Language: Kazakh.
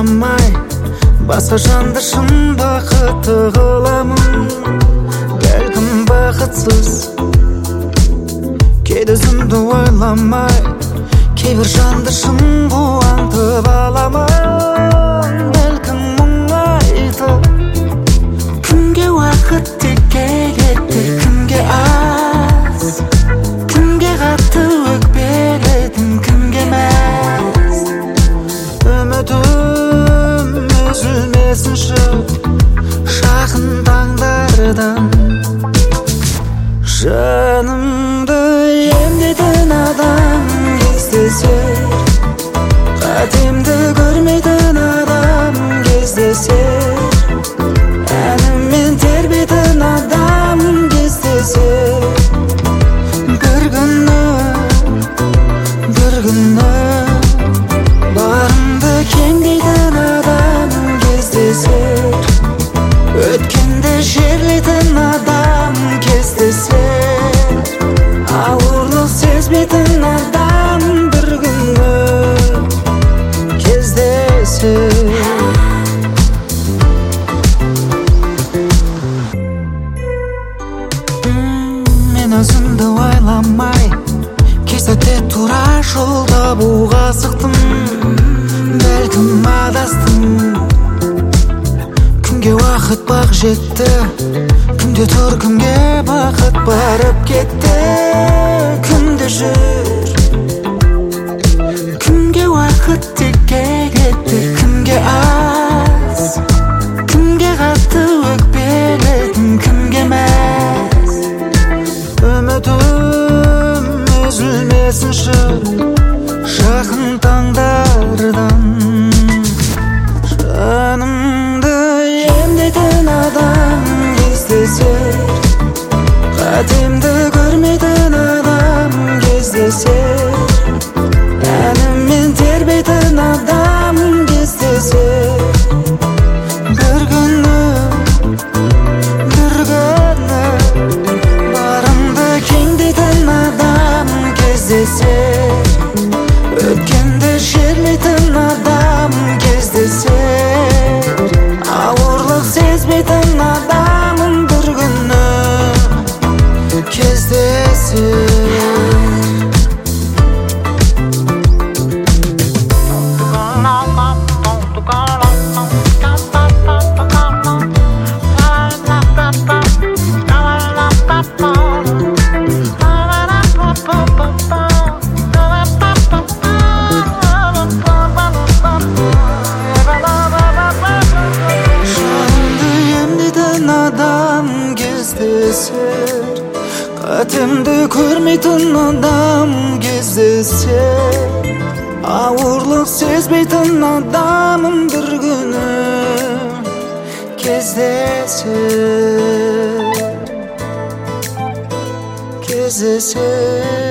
ойламай басқа жанды шын бақытты қыламын. Бәлкім бақытсыз кейде өзімді ойламай кейбір жанды шын қуантып аламын. Бәлкім мұңайтып кімге уақыт текке кетті, кімге аз, кімге қатты өкпеледім, кімге мәз. Үмітім үзілмесінші жақын таңдардан. Жанымды емдейтін адам кездесер, қатемді көрмейтін адам кездесер, әніммен тербейтін адам кездесер. Бір күні барымды кеңдейтін адам кездесер, өткенді жерлейтін адам кездесер, ауырлық сезбейтін адам бір күні кездесер. Мен өзімді ойламай кей сәтте тура жол табуға асықтым. Бәлкім адастым, кімге уақыт бақ жетті, кімде тұр, кімге бақыт барып кетті. Кімде жүр, кімге уақыт текке кетті, кімге аз, кімге қатты өкпеледім, кімге мәз. Үмітім үзілмесінші жақын таңдардан. Жанымды емдейтін адам кездесер, қатемді көрмейтін адам кездесер, әніммен тербейтін адам кездесер. Бір күні барымды кеңдейтін адам кездесер, өткенді жерлейтін адам кездесер, ауырлық сезбейтін адамын бір күні кездесер. Қатемді көрмейтін адам кездесер, ауырлық сезбейтін адамын бір күні кездесер.